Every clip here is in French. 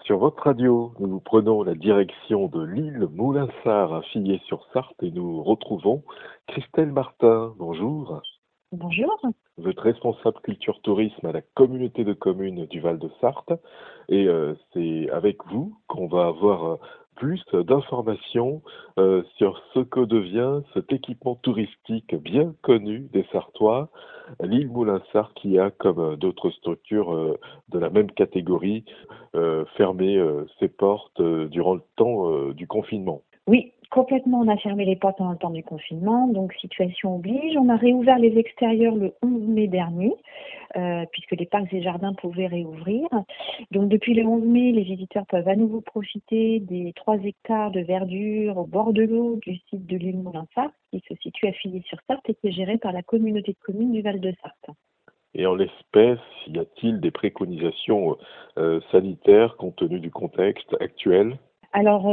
Sur votre radio, nous prenons la direction de l'île Moulinsart à Filliez-sur-Sarthe et nous retrouvons Christelle Martin. Bonjour. Bonjour. Vous êtes responsable culture tourisme à la communauté de communes du Val de Sarthe et c'est avec vous qu'on va avoir plus d'informations sur ce que devient cet équipement touristique bien connu des Sartois, l'île Moulinsart qui a, comme d'autres structures de la même catégorie, fermé ses portes durant le temps du confinement. Oui, complètement, on a fermé les portes pendant le temps du confinement, donc situation oblige. On a réouvert les extérieurs le 11 mai dernier, puisque les parcs et jardins pouvaient réouvrir. Donc depuis le 11 mai, les visiteurs peuvent à nouveau profiter des 3 hectares de verdure au bord de l'eau du site de l'île Moulinsart, qui se situe à Filliez-sur-Sarthe et qui est géré par la communauté de communes du Val de Sarthe. Et en l'espèce, y a-t-il des préconisations sanitaires compte tenu du contexte actuel ? Alors,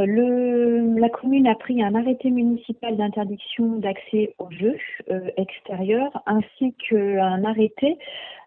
la commune a pris un arrêté municipal d'interdiction d'accès aux jeux extérieurs, ainsi qu'un arrêté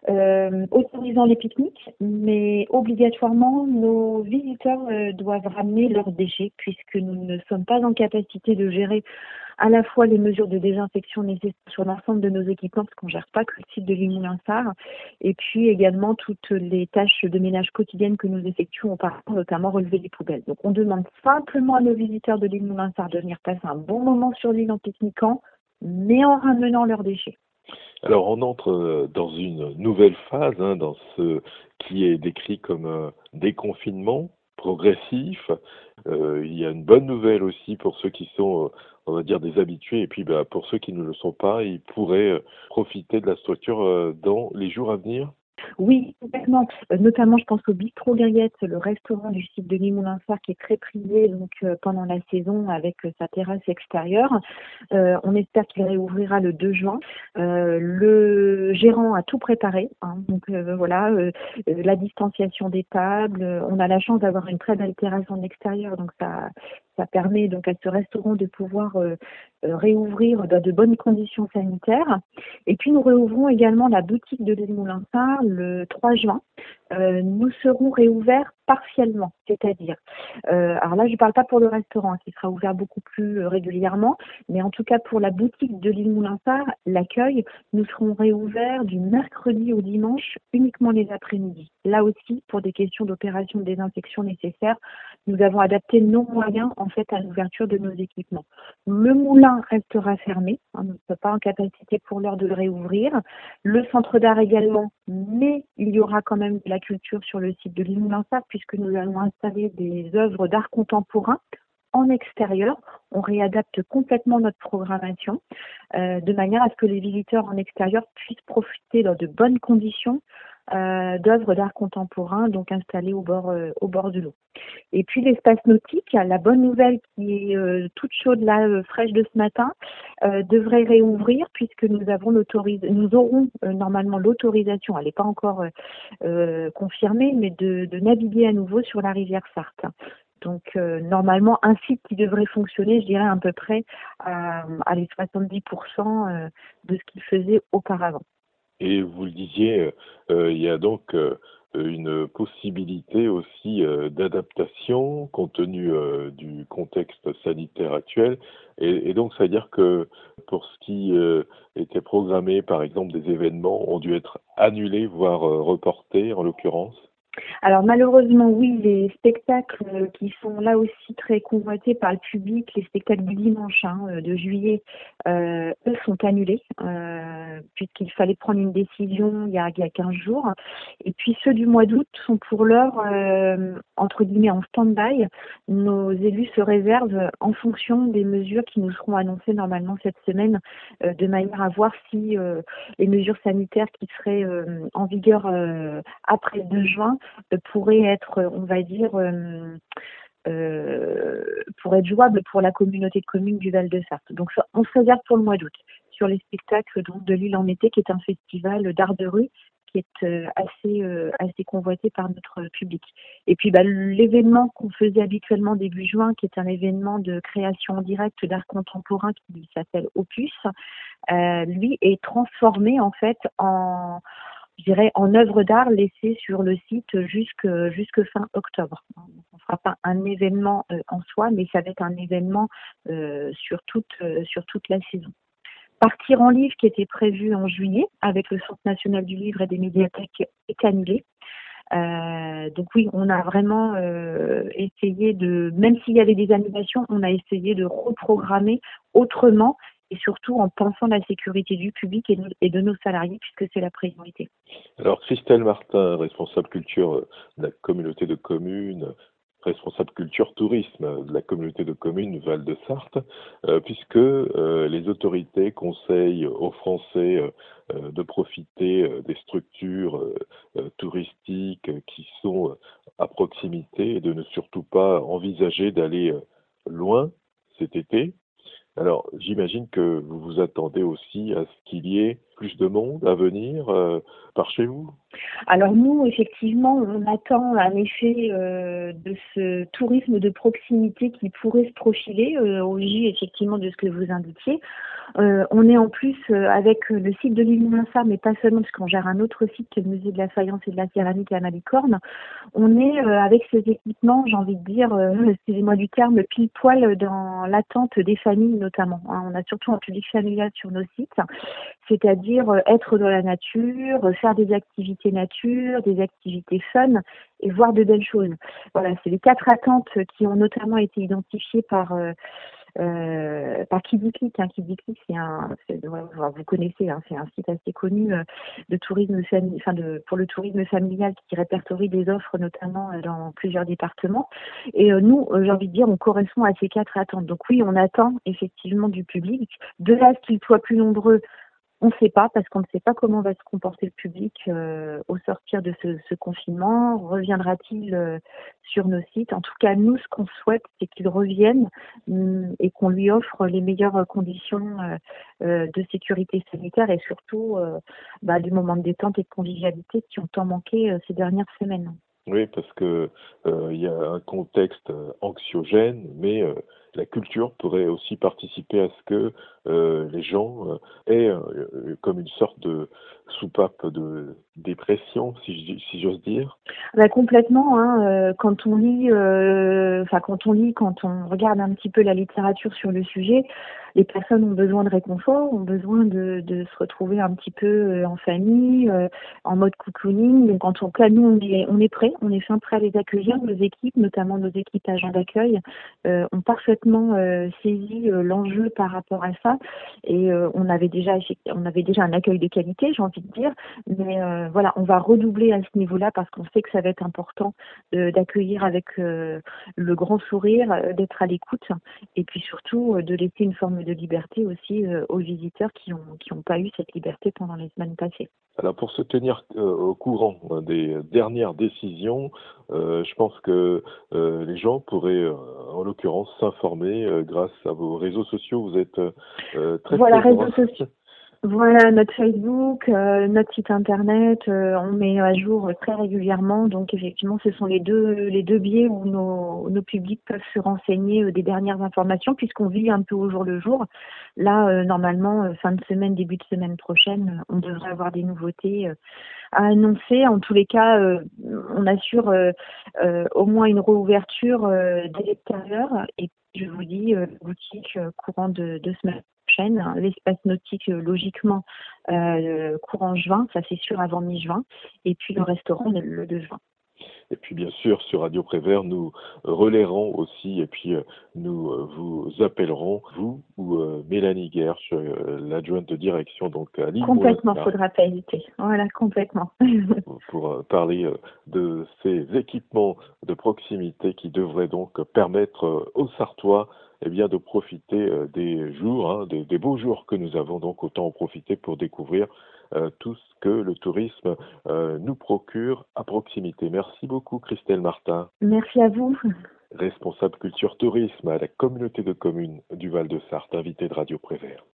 autorisant les pique-niques, mais obligatoirement, nos visiteurs doivent ramener leurs déchets, puisque nous ne sommes pas en capacité de gérer à la fois les mesures de désinfection nécessaires sur l'ensemble de nos équipements, parce qu'on ne gère pas que le site de l'île Moulinsart, et puis également toutes les tâches de ménage quotidiennes que nous effectuons auparavant, notamment relever les poubelles. Donc on demande simplement à nos visiteurs de l'île Moulinsart de venir passer un bon moment sur l'île en pique-niquant, mais en ramenant leurs déchets. Alors on entre dans une nouvelle phase, dans ce qui est décrit comme un déconfinement progressif. Il y a une bonne nouvelle aussi pour ceux qui sont, on va dire, des habitués, et puis pour ceux qui ne le sont pas, ils pourraient profiter de la structure dans les jours à venir. Oui, complètement. Notamment, je pense au Bistrot Grillette, le restaurant du site de l'île Moulinsart qui est très prisé donc, pendant la saison avec sa terrasse extérieure. On espère qu'il réouvrira le 2 juin. Le gérant a tout préparé. Donc voilà, la distanciation des tables. On a la chance d'avoir une très belle terrasse en extérieur, donc ça permet donc à ce restaurant de pouvoir réouvrir dans de bonnes conditions sanitaires. Et puis nous réouvrons également la boutique de l'île Moulinsart le 3 juin. Nous serons réouverts partiellement, c'est-à-dire, alors là je ne parle pas pour le restaurant qui sera ouvert beaucoup plus régulièrement, mais en tout cas pour la boutique de l'île Moulinsart, l'accueil, nous serons réouverts du mercredi au dimanche uniquement les après-midi. Là aussi, pour des questions d'opération de désinfection nécessaires, nous avons adapté nos moyens en fait à l'ouverture de nos équipements. Le moulin restera fermé, nous ne sommes pas en capacité pour l'heure de le réouvrir. Le centre d'art également, mais il y aura quand même de la culture sur le site de l'île Moulinsart puisque nous allons installer des œuvres d'art contemporain en extérieur. On réadapte complètement notre programmation de manière à ce que les visiteurs en extérieur puissent profiter dans de bonnes conditions d'œuvres d'art contemporain donc installées au bord de l'eau. Et puis l'espace nautique, la bonne nouvelle qui est toute chaude là, fraîche de ce matin, devrait réouvrir puisque nous aurons normalement l'autorisation, elle n'est pas encore confirmée, mais de naviguer à nouveau sur la rivière Sarthe. Donc normalement un site qui devrait fonctionner, je dirais à peu près à les 70% de ce qu'il faisait auparavant. Et vous le disiez, il y a donc une possibilité aussi d'adaptation compte tenu du contexte sanitaire actuel. Et donc, ça veut dire que pour ce qui était programmé, par exemple, des événements ont dû être annulés, voire reportés en l'occurrence. Alors malheureusement, oui, les spectacles qui sont là aussi très convoités par le public, les spectacles du dimanche de juillet, eux sont annulés puisqu'il fallait prendre une décision il y a 15 jours. Et puis ceux du mois d'août sont pour l'heure, entre guillemets, en stand-by. Nos élus se réservent en fonction des mesures qui nous seront annoncées normalement cette semaine, de manière à voir si les mesures sanitaires qui seraient en vigueur après le 2 juin pourrait être, on va dire, pour être jouable pour la communauté de communes du Val de Sarthe. Donc on se réserve pour le mois d'août sur les spectacles donc, de l'île en été, qui est un festival d'art de rue qui est assez convoité par notre public. Et puis l'événement qu'on faisait habituellement début juin, qui est un événement de création en direct d'art contemporain qui s'appelle Opus, lui est transformé en fait en, je dirais, en œuvre d'art laissée sur le site jusque fin octobre. un événement en soi, mais ça va être un événement sur toute la saison. Partir en livre qui était prévu en juillet avec le Centre national du livre et des médiathèques est annulé. Donc oui, on a vraiment essayé même s'il y avait des annulations, on a essayé de reprogrammer autrement et surtout en pensant la sécurité du public et de nos salariés puisque c'est la priorité. Alors, Christelle Martin, responsable culture de la communauté de communes, responsable culture tourisme de la communauté de communes Val-de-Sarthe, puisque les autorités conseillent aux Français de profiter des structures touristiques qui sont à proximité et de ne surtout pas envisager d'aller loin cet été. Alors, j'imagine que vous vous attendez aussi à ce qu'il y ait plus de monde à venir par chez vous. Alors nous, effectivement, on attend un effet de ce tourisme de proximité qui pourrait se profiler au vu effectivement de ce que vous indiquiez. On est en plus avec le site de l'île Moulinsart, mais pas seulement parce qu'on gère un autre site qui est le musée de la faïence et de la céramique à Malicorne. On est avec ces équipements, j'ai envie de dire, excusez-moi du terme, pile poil dans l'attente des familles notamment. Hein. On a surtout un public familial sur nos sites, c'est-à-dire être dans la nature, faire des activités nature, des activités fun et voir de belles choses. Voilà, c'est les 4 attentes qui ont notamment été identifiées par KidiClick. Hein. KidiClick, vous connaissez, hein, c'est un site assez connu de tourisme pour le tourisme familial qui répertorie des offres notamment dans plusieurs départements. Et nous, j'ai envie de dire, on correspond à ces 4 attentes. Donc oui, on attend effectivement du public. De là, qu'il soit plus nombreux, on ne sait pas, parce qu'on ne sait pas comment va se comporter le public au sortir de ce confinement. Reviendra-t-il sur nos sites? En tout cas, nous, ce qu'on souhaite, c'est qu'il revienne et qu'on lui offre les meilleures conditions de sécurité sanitaire et surtout des moments de détente et de convivialité qui ont tant manqué ces dernières semaines. Oui, parce que il y a un contexte anxiogène, mais la culture pourrait aussi participer à ce que les gens aient comme une sorte de soupape de dépression, si j'ose dire. Complètement. Hein, quand on lit, quand on regarde un petit peu la littérature sur le sujet, les personnes ont besoin de réconfort, ont besoin de se retrouver un petit peu en famille, en mode cocooning. Donc en tout cas, nous, on est prêts, on est fin prêts à les accueillir. Nos équipes, notamment nos équipes agents d'accueil, ont parfaitement saisi l'enjeu par rapport à ça. Et on avait déjà un accueil de qualité, j'ai envie de dire. Mais voilà, on va redoubler à ce niveau-là parce qu'on sait que ça va être important d'accueillir avec le grand sourire, d'être à l'écoute et puis surtout de laisser une forme de liberté aussi aux visiteurs qui ont pas eu cette liberté pendant les semaines passées. Alors pour se tenir au courant des dernières décisions, je pense que les gens pourraient en l'occurrence s'informer grâce à vos réseaux sociaux. Vous êtes très Voilà, présents. réseaux sociaux. Voilà, notre Facebook, notre site internet, on met à jour très régulièrement. Donc effectivement, ce sont les deux biais où nos publics peuvent se renseigner des dernières informations, puisqu'on vit un peu au jour le jour. Là, normalement, fin de semaine, début de semaine prochaine, on devrait avoir des nouveautés à annoncer. En tous les cas, on assure au moins une réouverture dès l'extérieur. Et je vous dis, boutique courant de semaine prochaine. L'espace nautique, logiquement, courant juin, ça c'est sûr avant mi-juin. Et puis le restaurant le 2 juin. Et puis bien sûr, sur Radio Prévert, nous relayerons aussi et puis nous vous appellerons, vous ou Mélanie Guerche, l'adjointe de direction donc à l'île Complètement, Moulinsart, faudra pas hésiter. Voilà, complètement. pour parler de ces équipements de proximité qui devraient donc permettre aux Sartois de profiter des jours, hein, des beaux jours que nous avons, donc autant en profiter pour découvrir tout ce que le tourisme nous procure à proximité. Merci beaucoup Christelle Martin. Merci à vous. Responsable culture tourisme à la communauté de communes du Val-de-Sarthe, invité de Radio Prévert.